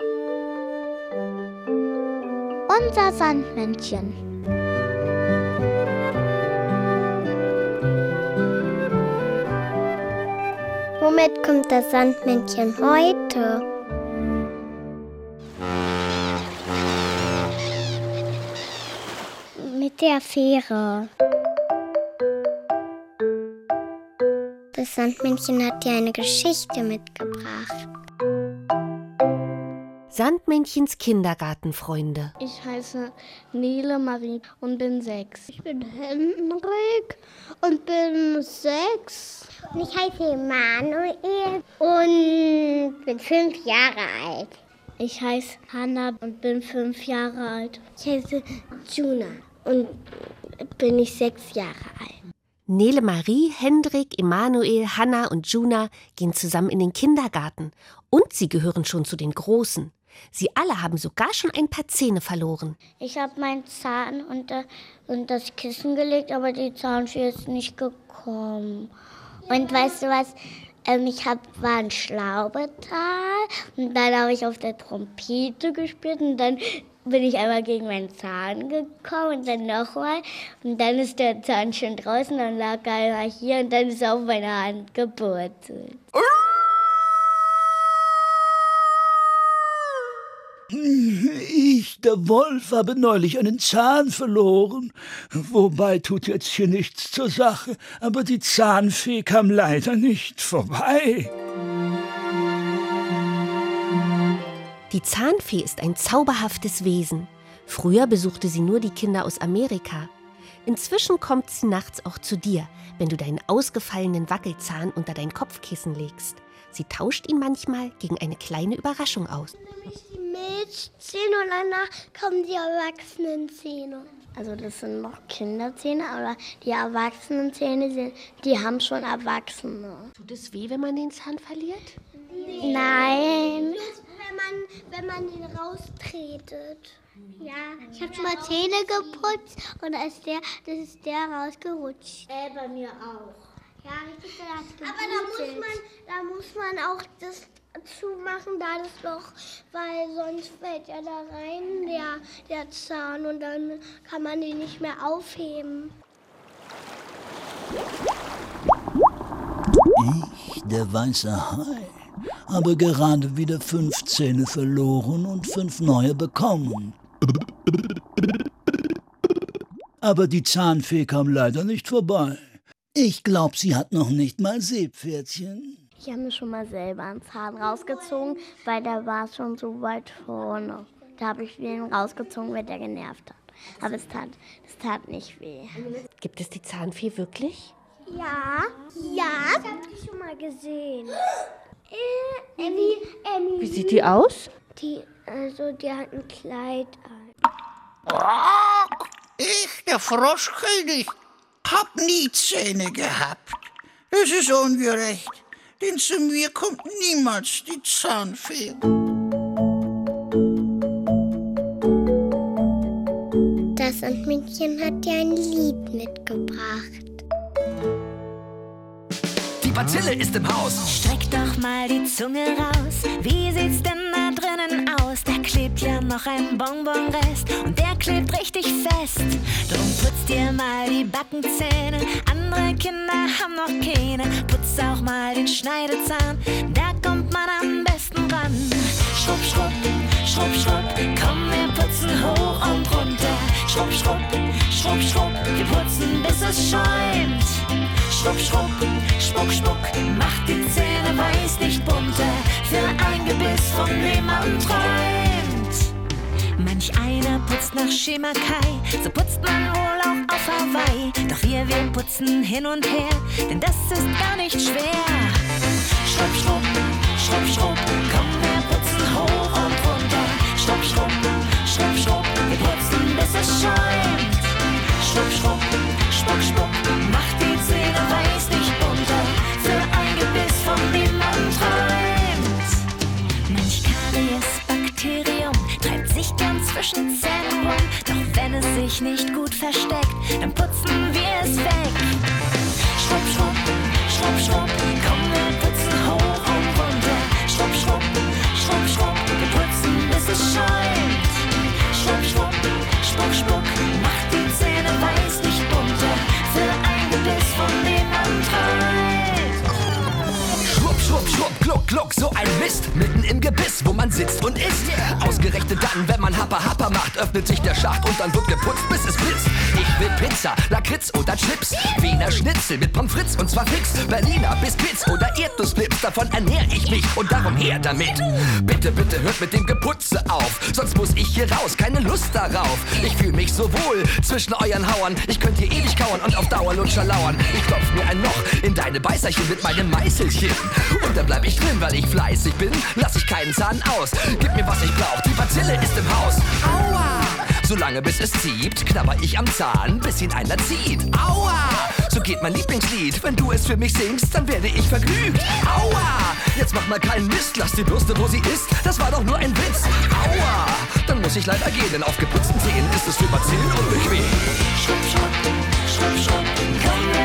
Unser Sandmännchen. Womit kommt das Sandmännchen heute? Mit der Fähre. Das Sandmännchen hat dir eine Geschichte mitgebracht. Sandmännchens Kindergartenfreunde. Ich heiße Nele Marie und bin 6. Ich bin Henrik und bin 6. Und ich heiße Emanuel und bin 5 Jahre alt. Ich heiße Hanna und bin 5 Jahre alt. Ich heiße Juna und bin ich 6 Jahre alt. Nele Marie, Hendrik, Emanuel, Hanna und Juna gehen zusammen in den Kindergarten. Und sie gehören schon zu den Großen. Sie alle haben sogar schon ein paar Zähne verloren. Ich habe meinen Zahn unter das Kissen gelegt, aber die Zahnfee ist nicht gekommen. Und weißt du was? War ein Schlaubetal und dann habe ich auf der Trompete gespielt und dann bin ich einmal gegen meinen Zahn gekommen und dann nochmal. Und dann ist der Zahn schon draußen, dann lag er einmal hier und dann ist er auf meiner Hand gepurzelt. Ich, der Wolf, habe neulich einen Zahn verloren. Wobei tut jetzt hier nichts zur Sache, aber die Zahnfee kam leider nicht vorbei. Die Zahnfee ist ein zauberhaftes Wesen. Früher besuchte sie nur die Kinder aus Amerika. Inzwischen kommt sie nachts auch zu dir, wenn du deinen ausgefallenen Wackelzahn unter dein Kopfkissen legst. Sie tauscht ihn manchmal gegen eine kleine Überraschung aus. Die Milchzähne und danach kommen die Erwachsenenzähne. Also das sind noch Kinderzähne, aber die Erwachsenenzähne, die haben schon Erwachsene. Tut es weh, wenn man den Zahn verliert? Nein. Wenn man den raustretet. Ja, ich habe schon mal Zähne geputzt und das ist der rausgerutscht. Bei mir auch. Ja, richtig, aber da muss man auch das zumachen, da das Loch, weil sonst fällt ja da rein der Zahn und dann kann man den nicht mehr aufheben. Ich, der weiße Hai, habe gerade wieder 5 Zähne verloren und 5 neue bekommen. Aber die Zahnfee kam leider nicht vorbei. Ich glaube, sie hat noch nicht mal Seepferdchen. Ich habe mir schon mal selber einen Zahn rausgezogen, weil der war schon so weit vorne. Da habe ich den rausgezogen, weil der genervt hat. Aber es tat nicht weh. Gibt es die Zahnfee wirklich? Ja, ich habe die schon mal gesehen. Emmy. Wie sieht die aus? Die hat ein Kleid an. Ich, der Froschkönig, hab nie Zähne gehabt. Das ist ungerecht, denn zu mir kommt niemals die Zahnfee. Das Sandmännchen hat dir ein Lied mitgebracht. Die Bazille ist im Haus. Streck doch mal die Zunge raus. Wie sieht's denn da drinnen aus? Da klebt ja noch ein Bonbonrest und der klebt richtig fest. Drum putz dir mal die Backenzähne. Andere Kinder haben noch keine. Putz auch mal den Schneidezahn. Da kommt man am besten ran. Schrupp, schrupp, schrupp, schrupp. Komm, wir putzen hoch und runter. Schrupp, schrupp, schrupp, schrupp. Wir putzen, bis es schäumt. Schrupp, schrupp, spuck, spuck, macht die Zähne weiß nicht bunter, für ein Gebiss, von dem man träumt. Manch einer putzt nach Schema Kai, so putzt man wohl auch auf Hawaii. Doch wir putzen hin und her, denn das ist gar nicht schwer. Schrupp, schrupp, schrupp, schrupp, komm, wir putzen hoch und runter. Schrupp, schrupp, schrupp, schrupp, wir putzen, bis es schäumt. Schrupp, schrupp, spuck, spuck, macht die Zähne weiß nicht bunter, für ein Gebiss, von dem man träumt. Manch Karies-Bakterium treibt sich gern zwischen Zähnen rum, doch wenn es sich nicht gut versteckt, dann putzen wir es weg. Schrupp, schrupp, schrupp, schrupp, komm, wir putzen hoch und runter. Schrupp, schrupp, schrupp, schrupp, wir putzen, ein Mist, mitten im Gebiss, wo man sitzt und isst. Ausgerechnet dann, wenn man Happa macht, öffnet sich der Schacht und dann wird geputzt, bis es blitzt. Ich will Pizza, Lakritz oder Chips, Wiener Schnitzel mit Pommes frites und zwar fix. Berliner Biscuits oder Erdnussflips, davon ernähr ich mich und darum her damit. Bitte, bitte hört mit dem Geputze auf, sonst muss ich hier raus, keine Lust darauf. Ich fühl mich so wohl zwischen euren Hauern, ich könnt hier ewig kauern und auf Dauer Lutscher lauern. Ich klopf mir ein Loch in deine Beißerchen mit meinem Meißelchen und dann bleib ich drin, weil ich fleißig bin, lass ich keinen Zahn aus. Gib mir was ich brauch, die Bazille ist im Haus. Aua! Solange bis es zieht, knabber ich am Zahn, bis ihn einer zieht. Aua! So geht mein Lieblingslied, wenn du es für mich singst, dann werde ich vergnügt. Aua! Jetzt mach mal keinen Mist, lass die Bürste, wo sie ist, das war doch nur ein Witz. Aua! Dann muss ich leider gehen, denn auf geputzten Zähnen ist es für Bazillen unbequem. Schrupp, schrupp, schrupp, schrupp, komm